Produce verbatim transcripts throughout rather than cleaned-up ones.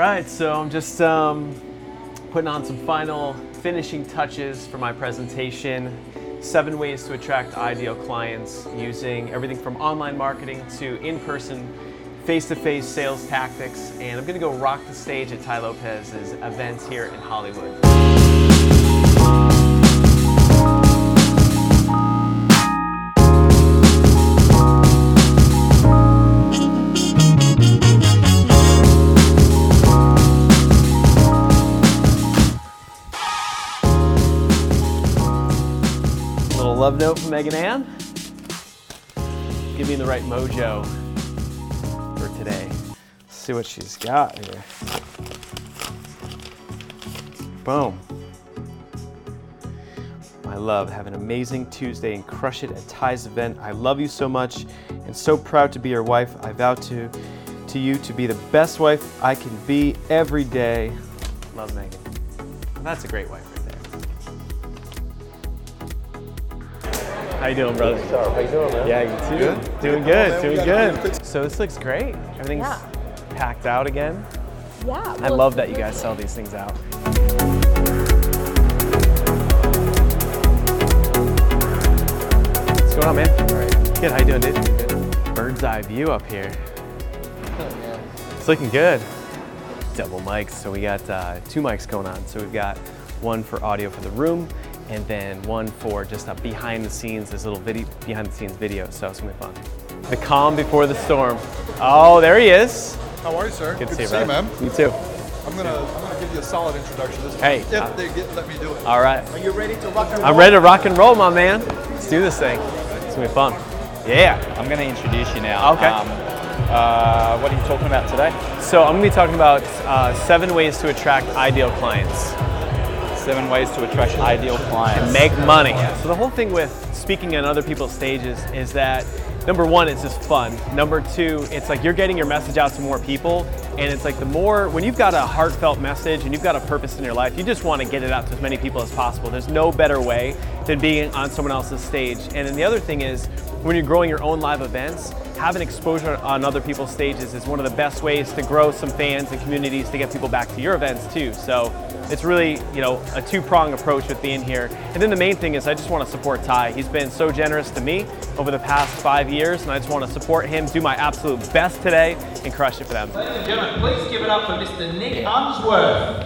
right, so I'm just um, putting on some final finishing touches for my presentation. Seven ways to attract ideal clients using everything from online marketing to in-person, face-to-face sales tactics. And I'm gonna go rock the stage at Tai Lopez's events here in Hollywood. Love note from Megan Ann. Give me the right mojo for today. Let's see what she's got here. Boom. I love. Have an amazing Tuesday and crush it at Tai's event. I love you so much and so proud to be your wife. I vow to, to you to be the best wife I can be every day. Love, Megan. That's a great wife. How you doing, brother? How you doing, man? Yeah, you too. Good? Doing good, doing good. So this looks great. Everything's yeah. packed out again. Yeah. I well, love that you guys sell these things out. What's going on, man? All right. Good, how you doing, dude? Good. Bird's eye view up here. Oh, yeah. It's looking good. Double mics, so we got uh, two mics going on. So we've got one for audio for the room, and then one for just a behind the scenes, this little video, behind the scenes video, so it's gonna be fun. The calm before the storm. Oh, there he is. How are you, sir? Good, Good to see you, you, man. You too. I'm gonna, I'm gonna give you a solid introduction this time. Hey. If Uh, they get, let me do it. All right. Are you ready to rock and roll? I'm ready to rock and roll, my man. Let's do this thing. It's gonna be fun. Yeah. I'm going to introduce you now. Okay. Um, uh, what are you talking about today? So I'm gonna be talking about uh, seven ways to attract ideal clients. Seven ways to attract ideal clients. And make money. So the whole thing with speaking on other people's stages is that number one, it's just fun. Number two, it's like you're getting your message out to more people, and it's like the more, when you've got a heartfelt message and you've got a purpose in your life, you just want to get it out to as many people as possible. There's no better way than being on someone else's stage. And then the other thing is, when you're growing your own live events, having exposure on other people's stages is one of the best ways to grow some fans and communities to get people back to your events too. So it's really, you know, a two-pronged approach with being here. And then the main thing is I just want to support Tai. He's been so generous to me over the past five years, and I just want to support him, do my absolute best today, and crush it for them. Ladies and gentlemen, please give it up for Mister Nick Unsworth.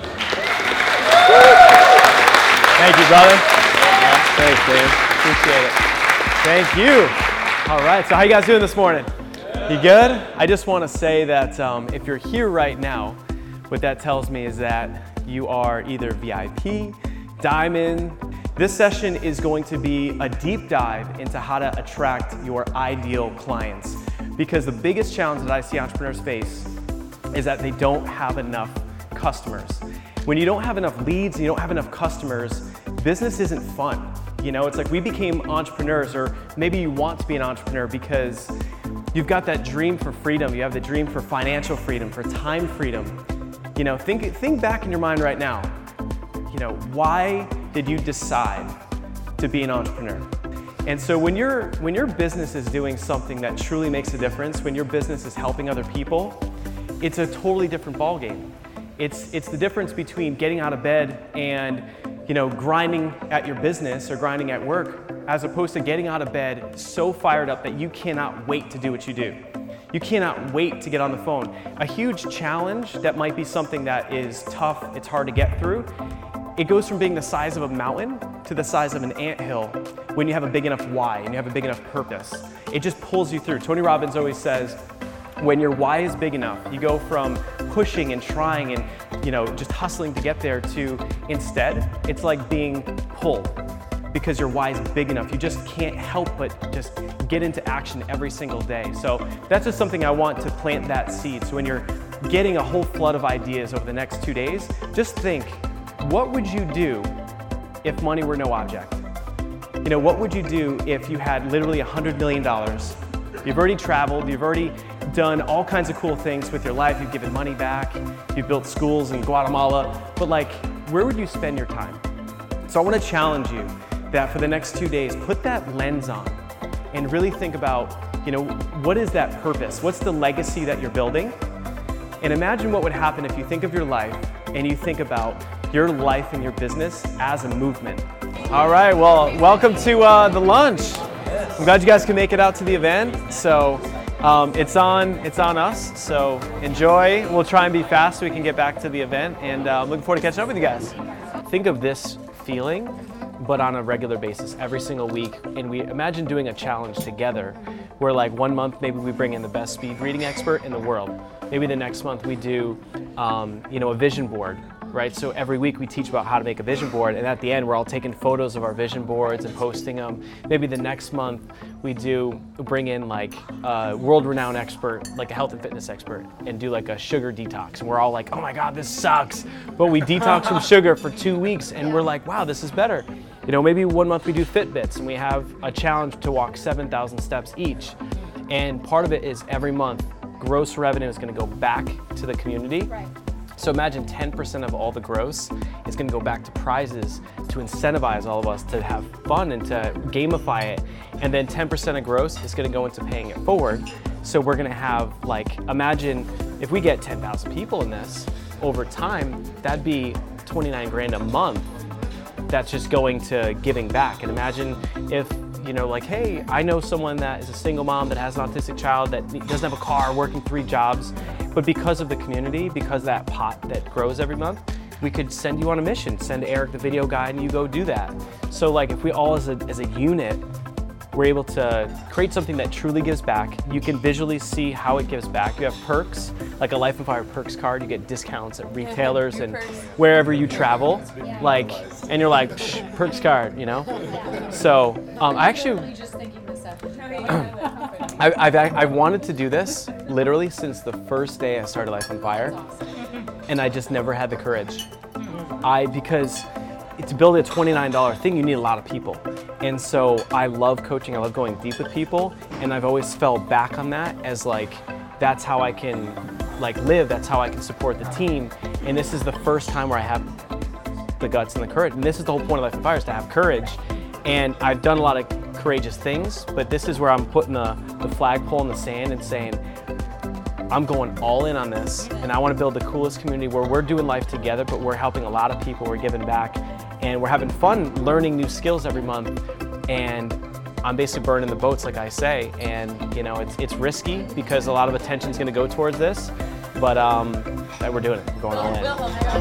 Thank you, brother. Thanks, man. Appreciate it. Thank you. All right, so how you guys doing this morning? You good? I just want to say that um, if you're here right now, what that tells me is that you are either V I P, Diamond. This session is going to be a deep dive into how to attract your ideal clients. Because the biggest challenge that I see entrepreneurs face is that they don't have enough customers. When you don't have enough leads and you don't have enough customers, business isn't fun. You know, it's like we became entrepreneurs, or maybe you want to be an entrepreneur because you've got that dream for freedom. You have the dream for financial freedom, for time freedom. You know, think, think back in your mind right now. You know, why did you decide to be an entrepreneur? And so when, your when your business is doing something that truly makes a difference, when your business is helping other people, it's a totally different ballgame. It's, it's the difference between getting out of bed and, you know, grinding at your business or grinding at work, as opposed to getting out of bed so fired up that you cannot wait to do what you do. You cannot wait to get on the phone. A huge challenge that might be something that is tough, it's hard to get through, it goes from being the size of a mountain to the size of an anthill when you have a big enough why and you have a big enough purpose. It just pulls you through. Tony Robbins always says, when your why is big enough, you go from pushing and trying and, you know, just hustling to get there to instead, it's like being pulled because your why is big enough. You just can't help but just get into action every single day. So that's just something I want to plant that seed. So when you're getting a whole flood of ideas over the next two days, just think, what would you do if money were no object? You know, what would you do if you had literally one hundred million dollars? You've already traveled, you've already done all kinds of cool things with your life, you've given money back, you've built schools in Guatemala, but like, where would you spend your time? So I want to challenge you that for the next two days, put that lens on and really think about, you know, what is that purpose? What's the legacy that you're building? And imagine what would happen if you think of your life and you think about your life and your business as a movement. All right, well, welcome to uh, the lunch. I'm glad you guys can make it out to the event. So um, it's on, it's on us. So enjoy. We'll try and be fast so we can get back to the event. And uh, I'm looking forward to catching up with you guys. Think of this feeling, but on a regular basis, every single week. And we imagine doing a challenge together where like one month, maybe we bring in the best speed reading expert in the world. Maybe the next month we do, um, you know, a vision board, right? So every week we teach about how to make a vision board, and at the end we're all taking photos of our vision boards and posting them. Maybe the next month we do bring in like a world-renowned expert, like a health and fitness expert, and do like a sugar detox. And we're all like, oh my God, this sucks. But we detox from sugar for two weeks and we're like, wow, this is better. You know, maybe one month we do Fitbits and we have a challenge to walk seven thousand steps each. And part of it is every month, gross revenue is gonna go back to the community. Right. So imagine ten percent of all the gross is gonna go back to prizes to incentivize all of us to have fun and to gamify it. And then ten percent of gross is gonna go into paying it forward. So we're gonna have like, imagine if we get ten thousand people in this over time, that'd be twenty-nine grand a month. That's just going to giving back. And imagine if, you know, like, hey, I know someone that is a single mom that has an autistic child that doesn't have a car, working three jobs, but because of the community, because of that pot that grows every month, we could send you on a mission, send Eric the video guy and you go do that. So like if we all as a, as a unit, we're able to create something that truly gives back. You can visually see how it gives back. You have perks, like a Life on Fire perks card. You get discounts at retailers and wherever you travel. Like, and you're like, Shh, perks card, you know? So um, I actually, I, I've, I've wanted to do this literally since the first day I started Life on Fire. And I just never had the courage. I, because to build a twenty-nine dollar thing, you need a lot of people. And so I love coaching, I love going deep with people, and I've always fell back on that as like, that's how I can like live, that's how I can support the team. And this is the first time where I have the guts and the courage. And this is the whole point of Life on Fire, is to have courage. And I've done a lot of courageous things, but this is where I'm putting the, the flagpole in the sand and saying, I'm going all in on this, and I want to build the coolest community where we're doing life together, but we're helping a lot of people, we're giving back, and we're having fun learning new skills every month. And I'm basically burning the boats, like I say, and you know, it's it's risky because a lot of attention is going to go towards this, but um, we're doing it, we're going all in.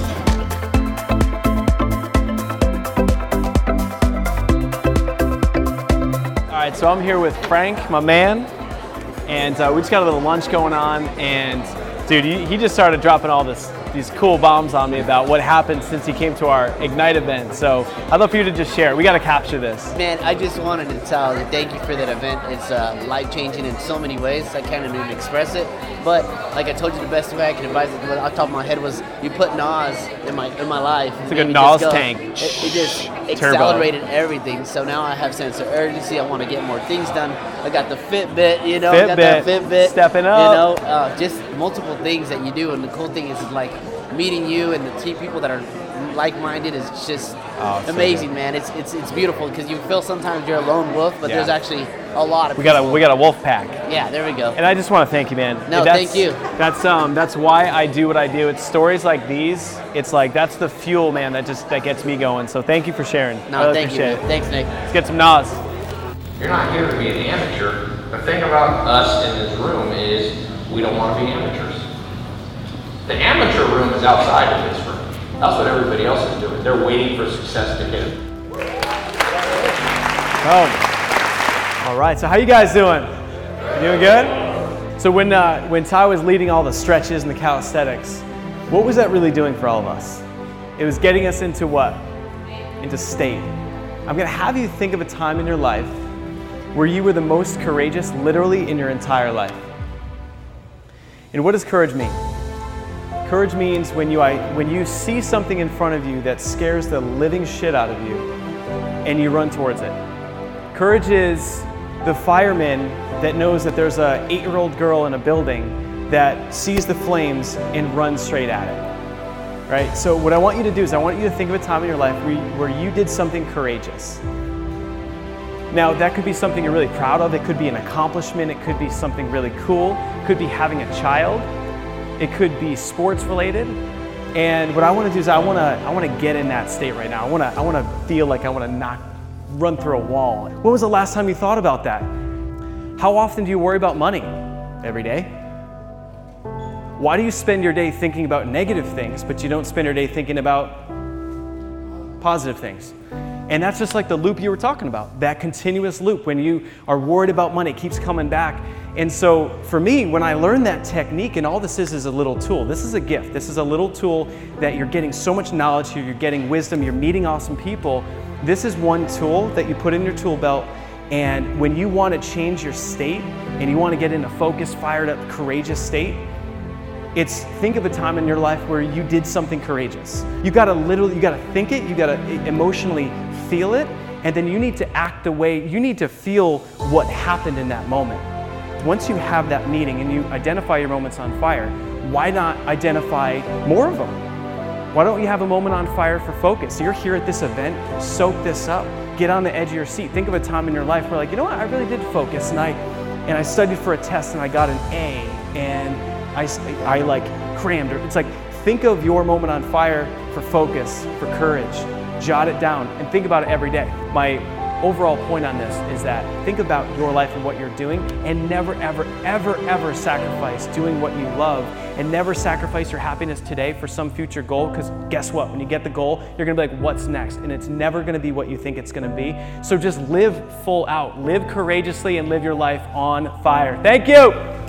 All right, so I'm here with Frank, my man. And uh, we just got a little lunch going on, and dude, he, he just started dropping all this, these cool bombs on me about what happened since he came to our Ignite event. So I'd love for you to just share. We got to capture this. Man, I just wanted to tell you thank you for that event. It's uh, life-changing in so many ways. I can't even express it. But like I told you, the best way I can advise it off the top of my head was you put Nas in my in my life. It's like a Nas tank. It, it just accelerated everything. So now I have sense of urgency. I want to get more things done. I got the Fitbit, you know, Fitbit, got that Fitbit, stepping up. You know, uh, just multiple things that you do. And the cool thing is, is like meeting you and the team people that are like-minded is just oh, amazing, so man. It's it's it's beautiful because you feel sometimes you're a lone wolf, but yeah. There's actually a lot of we people. got a we got a wolf pack. Yeah, there we go. And I just want to thank you, man. No, that's, thank you. That's um that's why I do what I do. It's stories like these. It's like that's the fuel, man. That just that gets me going. So thank you for sharing. No, I thank you. It. Thanks, Nick. Let's get some Nas. You're not here to be an amateur. The thing about us in this room is we don't want to be amateurs. The amateur room is outside of this room. That's what everybody else is doing. They're waiting for success to hit them. Oh. All right, so how you guys doing? You doing good? So when, uh, when Ty was leading all the stretches and the calisthenics, what was that really doing for all of us? It was getting us into what? Into state. I'm gonna have you think of a time in your life where you were the most courageous literally in your entire life. And what does courage mean? Courage means when you, I, when you see something in front of you that scares the living shit out of you and you run towards it. Courage is the fireman that knows that there's an eight-year-old girl in a building that sees the flames and runs straight at it, right? So what I want you to do is I want you to think of a time in your life where you, where you did something courageous. Now that could be something you're really proud of, it could be an accomplishment, it could be something really cool, it could be having a child. It could be sports related. And what I want to do is I want to I want to get in that state right now. I want to I want to feel like I want to knock run through a wall. When was the last time you thought about that? How often do you worry about money? Every day? Why do you spend your day thinking about negative things, but you don't spend your day thinking about positive things? And that's just like the loop you were talking about, that continuous loop. When you are worried about money, it keeps coming back. And so for me, when I learned that technique, and all this is is a little tool. This is a gift. This is a little tool that you're getting so much knowledge here, you're getting wisdom, you're meeting awesome people. This is one tool that you put in your tool belt, and when you want to change your state and you want to get in a focused, fired up, courageous state, it's think of a time in your life where you did something courageous. You gotta literally, you gotta think it, you gotta emotionally feel it, and then you need to act the way, you need to feel what happened in that moment. Once you have that meeting and you identify your moments on fire, why not identify more of them? Why don't you have a moment on fire for focus? So you're here at this event, soak this up, get on the edge of your seat. Think of a time in your life where like, you know what, I really did focus, and I, and I studied for a test and I got an A, and I, I like crammed. It's like, think of your moment on fire for focus, for courage. Jot it down and think about it every day. My overall point on this is that think about your life and what you're doing, and never, ever, ever, ever sacrifice doing what you love, and never sacrifice your happiness today for some future goal, because guess what? When you get the goal, you're gonna be like, what's next? And it's never gonna be what you think it's gonna be. So just live full out, live courageously, and live your life on fire. Thank you.